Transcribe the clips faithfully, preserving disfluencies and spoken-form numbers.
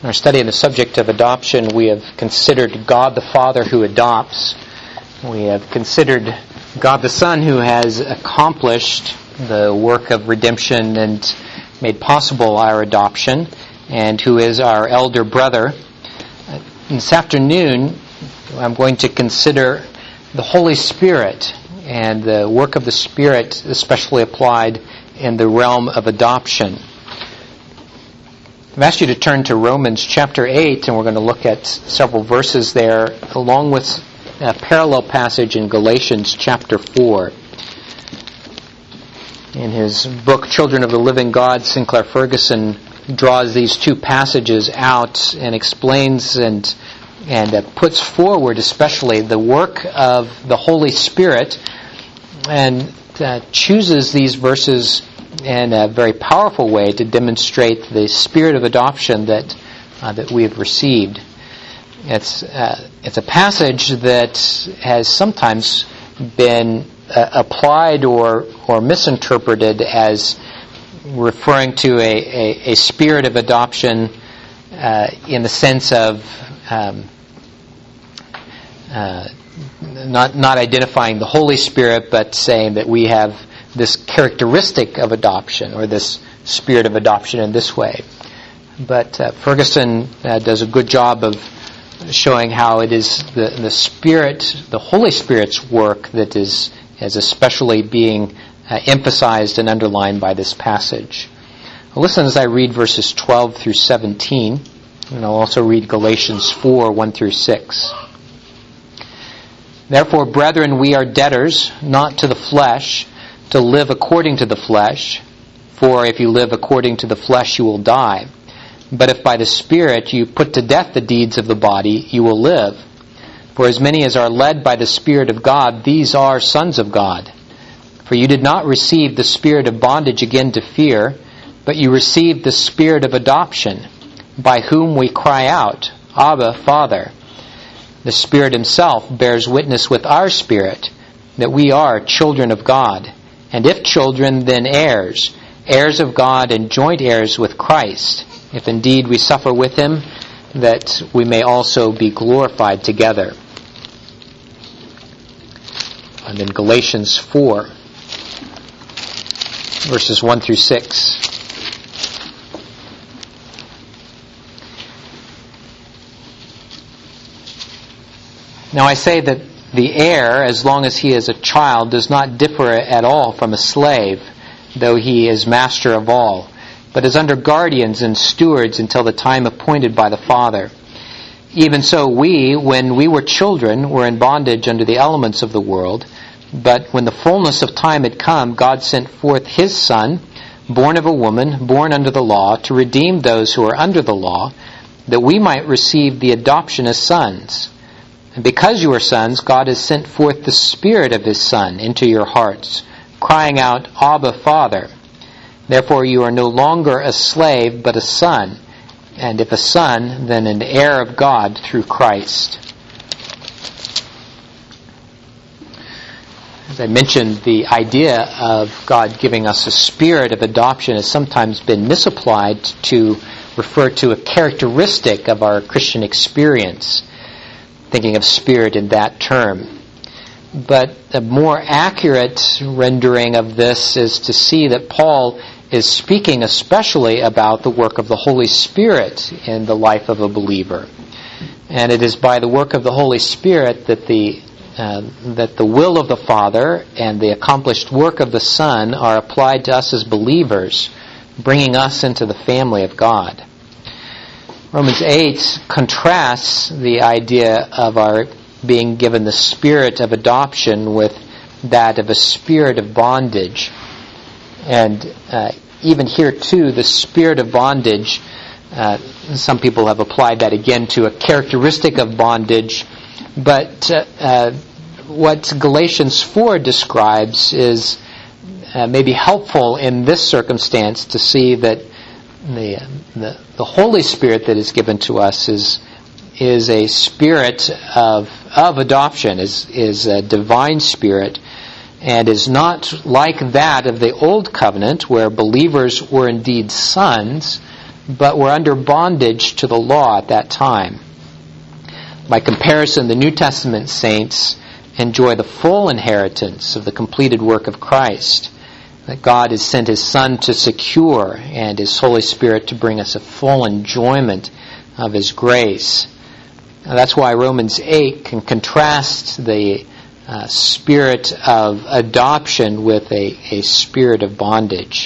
In our study of the subject of adoption, we have considered God the Father who adopts. We have considered God the Son who has accomplished the work of redemption and made possible our adoption, and who is our elder brother. This afternoon, I'm going to consider the Holy Spirit and the work of the Spirit, especially applied in the realm of adoption. I've asked you to turn to Romans chapter eight, and we're going to look at several verses there, along with a parallel passage in Galatians chapter four. In his book, Children of the Living God, Sinclair Ferguson draws these two passages out and explains and and uh, puts forward especially the work of the Holy Spirit, and uh, chooses these verses in a very powerful way to demonstrate the spirit of adoption that uh, that we have received. It's uh, it's a passage that has sometimes been uh, applied or or misinterpreted as referring to a, a, a spirit of adoption uh, in the sense of um, uh, not not identifying the Holy Spirit, but saying that we have this characteristic of adoption, or this spirit of adoption in this way. But uh, Ferguson uh, does a good job of showing how it is the, the Spirit, the Holy Spirit's work that is, is especially being uh, emphasized and underlined by this passage. Well, listen as I read verses twelve through seventeen, and I'll also read Galatians four, one through six. Therefore, brethren, we are debtors, not to the flesh, to live according to the flesh. For if you live according to the flesh, you will die. But if by the Spirit you put to death the deeds of the body, you will live. For as many as are led by the Spirit of God, these are sons of God. For you did not receive the spirit of bondage again to fear, but you received the Spirit of adoption, by whom we cry out, Abba, Father. The Spirit Himself bears witness with our spirit that we are children of God. And if children, then heirs, heirs of God and joint heirs with Christ, if indeed we suffer with Him, that we may also be glorified together. And then Galatians four, verses one through six. Now I say that the heir, as long as he is a child, does not differ at all from a slave, though he is master of all, but is under guardians and stewards until the time appointed by the Father. Even so we, when we were children, were in bondage under the elements of the world, but when the fullness of time had come, God sent forth His Son, born of a woman, born under the law, to redeem those who are under the law, that we might receive the adoption as sons. And because you are sons, God has sent forth the Spirit of His Son into your hearts, crying out, Abba, Father. Therefore you are no longer a slave, but a son. And if a son, then an heir of God through Christ. As I mentioned, the idea of God giving us a spirit of adoption has sometimes been misapplied to refer to a characteristic of our Christian experience, thinking of spirit in that term. But a more accurate rendering of this is to see that Paul is speaking especially about the work of the Holy Spirit in the life of a believer. And it is by the work of the Holy Spirit that the uh, that the will of the Father and the accomplished work of the Son are applied to us as believers, bringing us into the family of God. Romans eight contrasts the idea of our being given the spirit of adoption with that of a spirit of bondage. And uh, even here too, the spirit of bondage, uh, some people have applied that again to a characteristic of bondage, but uh, uh, what Galatians four describes is uh, maybe helpful in this circumstance to see that The, the the Holy Spirit that is given to us is is a spirit of of adoption, is is a divine spirit, and is not like that of the old covenant where believers were indeed sons, but were under bondage to the law at that time. By comparison, the New Testament saints enjoy the full inheritance of the completed work of Christ, that God has sent His Son to secure and His Holy Spirit to bring us a full enjoyment of His grace. Now, that's why Romans eight can contrast the uh, spirit of adoption with a, a spirit of bondage.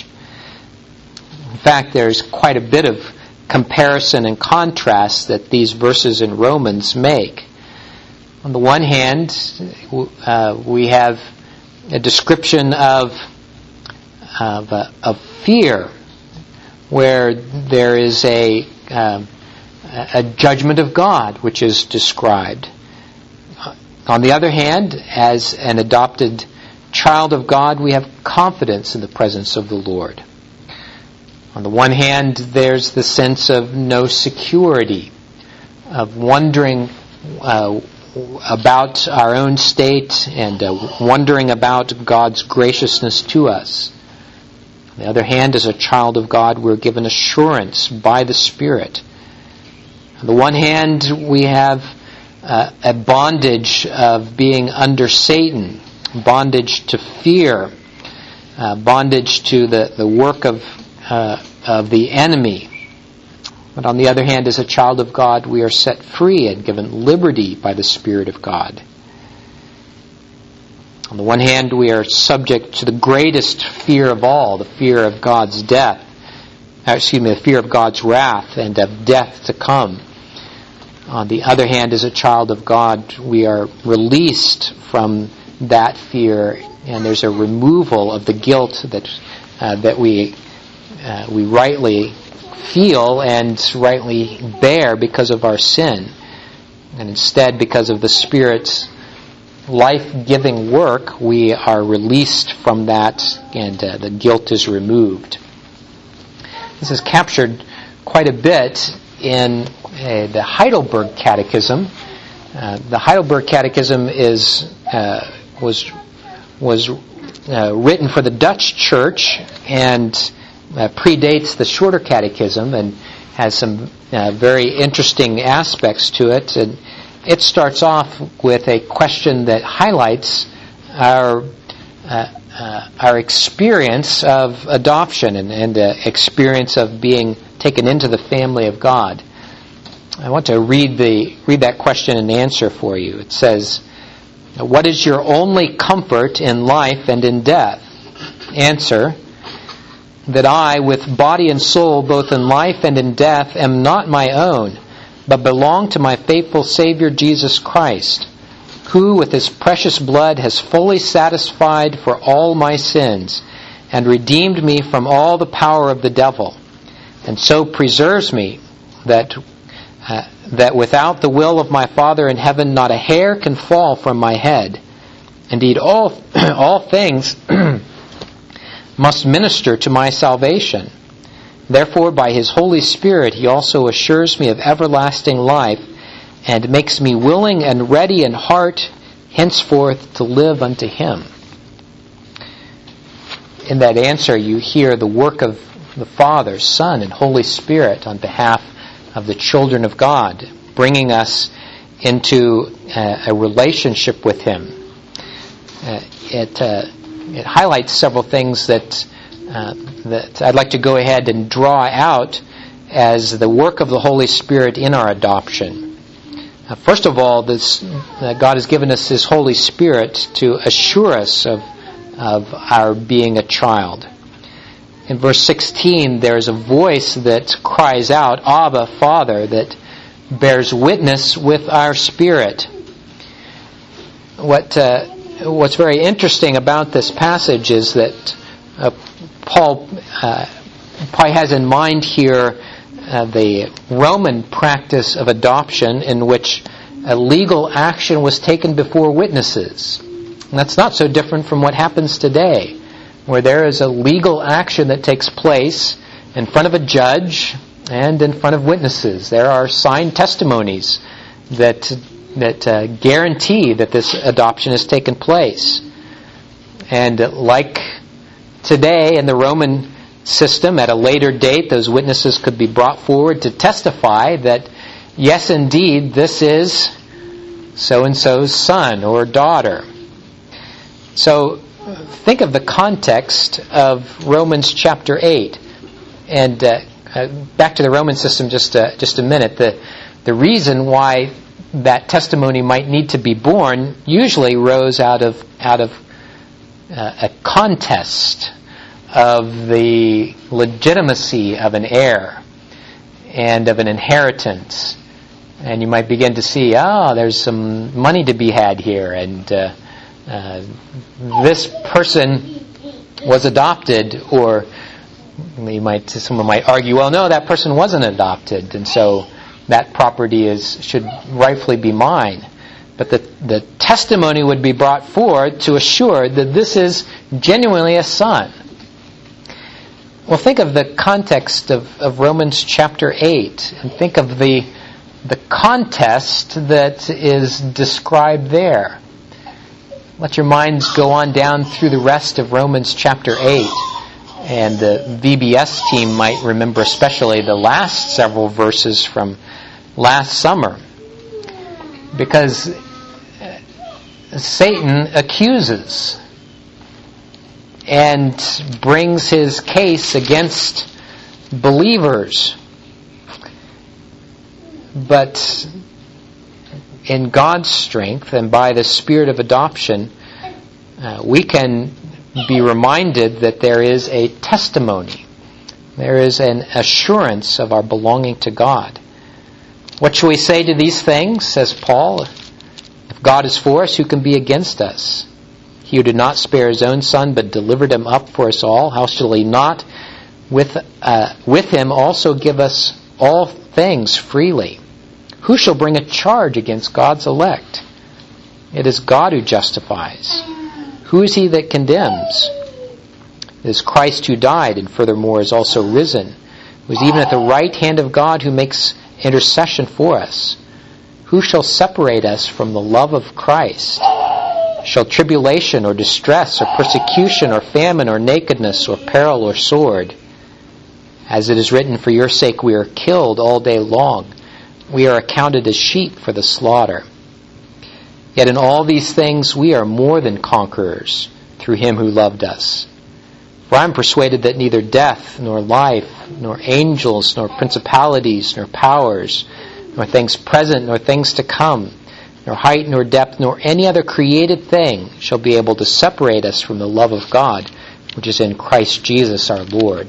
In fact, there's quite a bit of comparison and contrast that these verses in Romans make. On the one hand, uh, we have a description of of, uh, of fear, where there is a um, a judgment of God which is described. On the other hand, as an adopted child of God, we have confidence in the presence of the Lord. On the one hand, there's the sense of no security, of wondering uh, about our own state and uh, wondering about God's graciousness to us. On the other hand, as a child of God, we're given assurance by the Spirit. On the one hand, we have uh, a bondage of being under Satan, bondage to fear, uh, bondage to the, the work of, uh, of the enemy. But on the other hand, as a child of God, we are set free and given liberty by the Spirit of God. On the one hand, we are subject to the greatest fear of all, the fear of God's death, excuse me, the fear of God's wrath and of death to come. On the other hand, as a child of God, we are released from that fear, and there's a removal of the guilt that uh, that we uh, we rightly feel and rightly bear because of our sin. And instead, because of the Spirit's life-giving work, we are released from that, and uh, the guilt is removed. This is captured quite a bit in uh, the Heidelberg Catechism. Uh, the Heidelberg Catechism is uh, was was uh, written for the Dutch Church and uh, predates the Shorter Catechism and has some uh, very interesting aspects to it. And it starts off with a question that highlights our uh, uh, our experience of adoption and, and uh, experience of being taken into the family of God. I want to read the read that question and answer for you. It says, "What is your only comfort in life and in death?" Answer, that I, with body and soul, both in life and in death, am not my own, but belong to my faithful Savior Jesus Christ, who with His precious blood has fully satisfied for all my sins and redeemed me from all the power of the devil, and so preserves me that uh, that without the will of my Father in heaven not a hair can fall from my head. Indeed, all all things must minister to my salvation. Therefore, by His Holy Spirit, He also assures me of everlasting life and makes me willing and ready in heart henceforth to live unto Him. In that answer, you hear the work of the Father, Son, and Holy Spirit on behalf of the children of God, bringing us into uh, a relationship with Him. Uh, it uh, it highlights several things that uh, that I'd like to go ahead and draw out as the work of the Holy Spirit in our adoption. Uh, first of all, this uh, God has given us His Holy Spirit to assure us of of our being a child. In verse sixteen, there is a voice that cries out, "Abba, Father," that bears witness with our spirit. What uh, what's very interesting about this passage is that uh, Paul uh, probably has in mind here uh, the Roman practice of adoption, in which a legal action was taken before witnesses. And that's not so different from what happens today, where there is a legal action that takes place in front of a judge and in front of witnesses. There are signed testimonies that that uh, guarantee that this adoption has taken place. And like today in the Roman system, at a later date, those witnesses could be brought forward to testify that, yes, indeed, this is so-and-so's son or daughter. So think of the context of Romans chapter eight. And uh, uh, back to the Roman system just a, just a minute. The, the reason why that testimony might need to be borne usually rose out of, out of uh, a contest of the legitimacy of an heir and of an inheritance. And you might begin to see, oh, there's some money to be had here, and uh, uh, this person was adopted, or you might, someone might argue, well, no, that person wasn't adopted, and so that property is should rightfully be mine. But the, the testimony would be brought forward to assure that this is genuinely a son. Well, think of the context of, of Romans chapter eight, and think of the the contest that is described there. Let your minds go on down through the rest of Romans chapter eight, and the V B S team might remember especially the last several verses from last summer, because Satan accuses and brings his case against believers. But in God's strength and by the Spirit of adoption, uh, we can be reminded that there is a testimony. There is an assurance of our belonging to God. What shall we say to these things, says Paul? If God is for us, who can be against us? He who did not spare his own son, but delivered him up for us all, how shall he not with, uh, with him also give us all things freely? Who shall bring a charge against God's elect? It is God who justifies. Who is he that condemns? It is Christ who died, and furthermore is also risen, who is even at the right hand of God, who makes intercession for us. Who shall separate us from the love of Christ? Shall tribulation or distress or persecution or famine or nakedness or peril or sword? As it is written, for your sake we are killed all day long. We are accounted as sheep for the slaughter. Yet in all these things we are more than conquerors through him who loved us. For I am persuaded that neither death, nor life, nor angels, nor principalities, nor powers, nor things present, nor things to come, nor height, nor depth, nor any other created thing shall be able to separate us from the love of God, which is in Christ Jesus our Lord.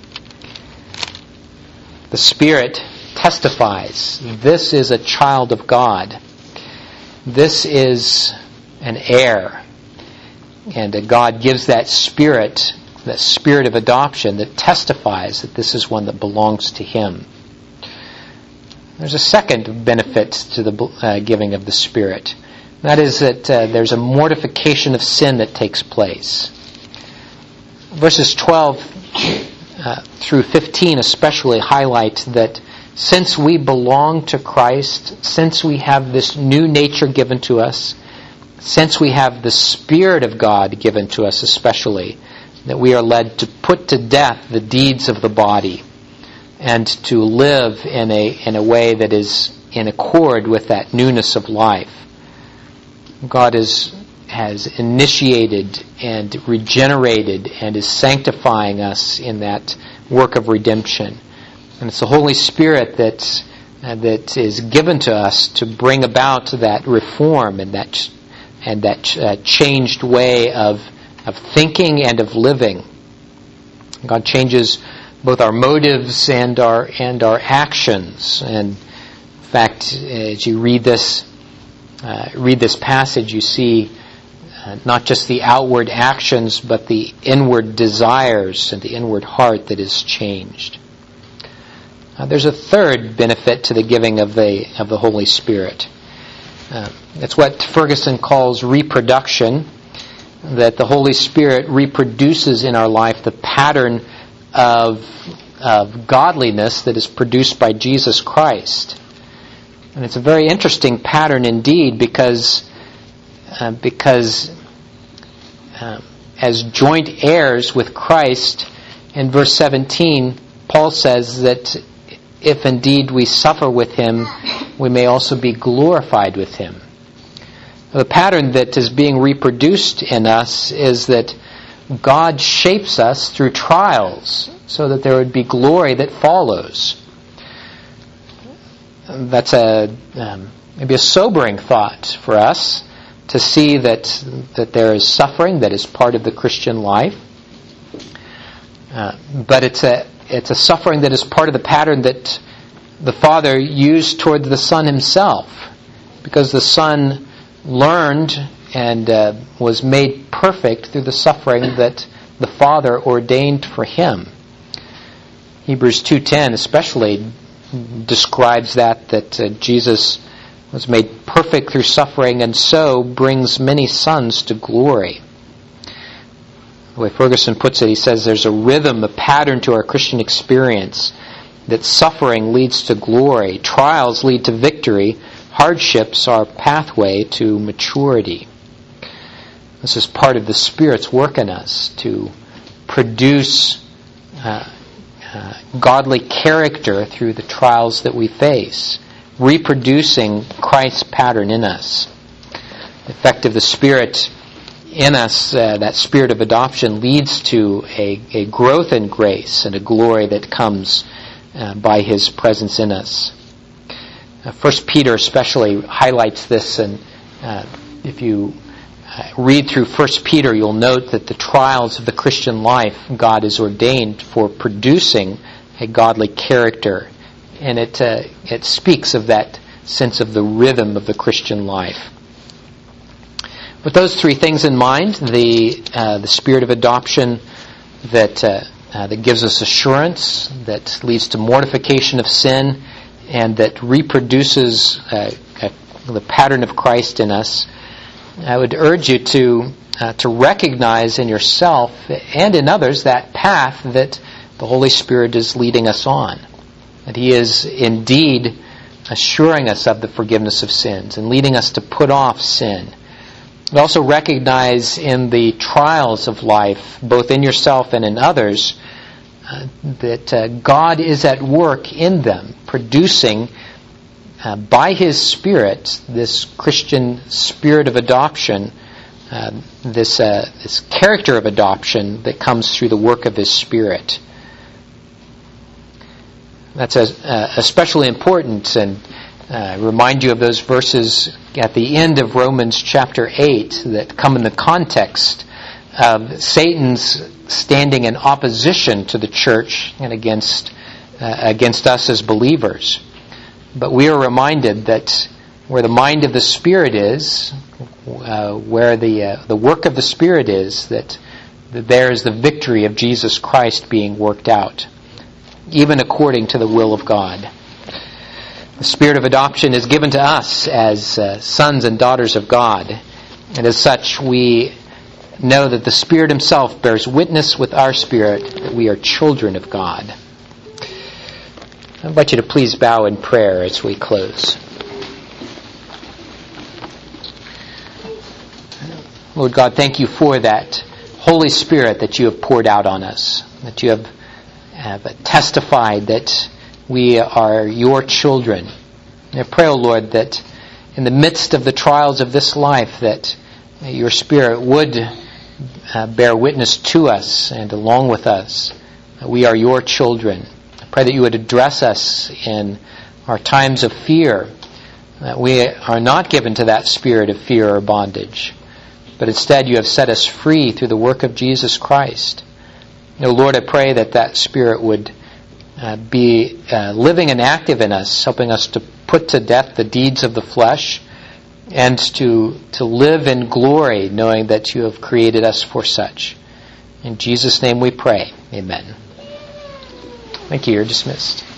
The Spirit testifies, this is a child of God. This is an heir. And God gives that Spirit, that Spirit of adoption that testifies that this is one that belongs to Him. There's a second benefit to the uh, giving of the Spirit. That is that uh, there's a mortification of sin that takes place. Verses twelve uh, through fifteen especially highlight that since we belong to Christ, since we have this new nature given to us, since we have the Spirit of God given to us especially, that we are led to put to death the deeds of the body and to live in a in a way that is in accord with that newness of life. God is, has initiated and regenerated and is sanctifying us in that work of redemption. And it's the Holy Spirit that uh, that is given to us to bring about that reform and that and that uh, changed way of of thinking and of living. God changes both our motives and our and our actions. And in fact, as you read this uh, read this passage, you see uh, not just the outward actions, but the inward desires and the inward heart that is changed. Uh, there's a third benefit to the giving of the of the Holy Spirit. Uh, it's what Ferguson calls reproduction. That the Holy Spirit reproduces in our life the pattern of of godliness that is produced by Jesus Christ. And it's a very interesting pattern indeed, because uh, because uh, as joint heirs with Christ In verse seventeen, Paul says that if indeed we suffer with him, we may also be glorified with him. The pattern that is being reproduced in us is that God shapes us through trials so that there would be glory that follows. That's a um, maybe a sobering thought for us to see that that there is suffering that is part of the Christian life. Uh, but it's a it's a suffering that is part of the pattern that the Father used toward the Son himself, because the Son learned and uh, was made perfect through the suffering that the Father ordained for him. Hebrews two ten especially describes that, that uh, Jesus was made perfect through suffering and so brings many sons to glory. The way Ferguson puts it, he says there's a rhythm, a pattern to our Christian experience, that suffering leads to glory, trials lead to victory, hardships are pathway to maturity. This is part of the Spirit's work in us to produce uh, uh, godly character through the trials that we face, reproducing Christ's pattern in us. The effect of the Spirit in us, uh, that spirit of adoption, leads to a, a growth in grace and a glory that comes uh, by His presence in us. Uh, First Peter especially highlights this, and uh, if you uh, read through First Peter, you'll note that the trials of the Christian life God has ordained for producing a godly character, and it uh, it speaks of that sense of the rhythm of the Christian life. With those three things in mind, the uh, the spirit of adoption that uh, uh, that gives us assurance, that leads to mortification of sin, and that reproduces uh, uh, the pattern of Christ in us, I would urge you to uh, to recognize in yourself and in others that path that the Holy Spirit is leading us on. That He is indeed assuring us of the forgiveness of sins and leading us to put off sin. But also recognize in the trials of life, both in yourself and in others, uh, that uh, God is at work in them, producing uh, by His Spirit this Christian spirit of adoption, uh, this uh, this character of adoption that comes through the work of His Spirit. That's a, uh, especially important, and uh, remind you of those verses at the end of Romans chapter eight that come in the context of Satan's standing in opposition to the church and against uh, against us as believers. But we are reminded that where the mind of the Spirit is, uh, where the uh, the work of the Spirit is, that, that there is the victory of Jesus Christ being worked out, even according to the will of God. The spirit of adoption is given to us as uh, sons and daughters of God. And as such, we know that the Spirit Himself bears witness with our spirit that we are children of God. I invite you to please bow in prayer as we close. Lord God, thank You for that Holy Spirit that You have poured out on us, that You have have testified that we are Your children. And I pray, O Lord, that in the midst of the trials of this life, that Your Spirit would uh, bear witness to us and along with us that we are Your children. I pray that You would address us in our times of fear, that we are not given to that spirit of fear or bondage, but instead You have set us free through the work of Jesus Christ. No, Lord, I pray that that Spirit would uh, be uh, living and active in us, helping us to put to death the deeds of the flesh and to to live in glory, knowing that You have created us for such. In Jesus' name we pray. Amen. Thank you. You're dismissed.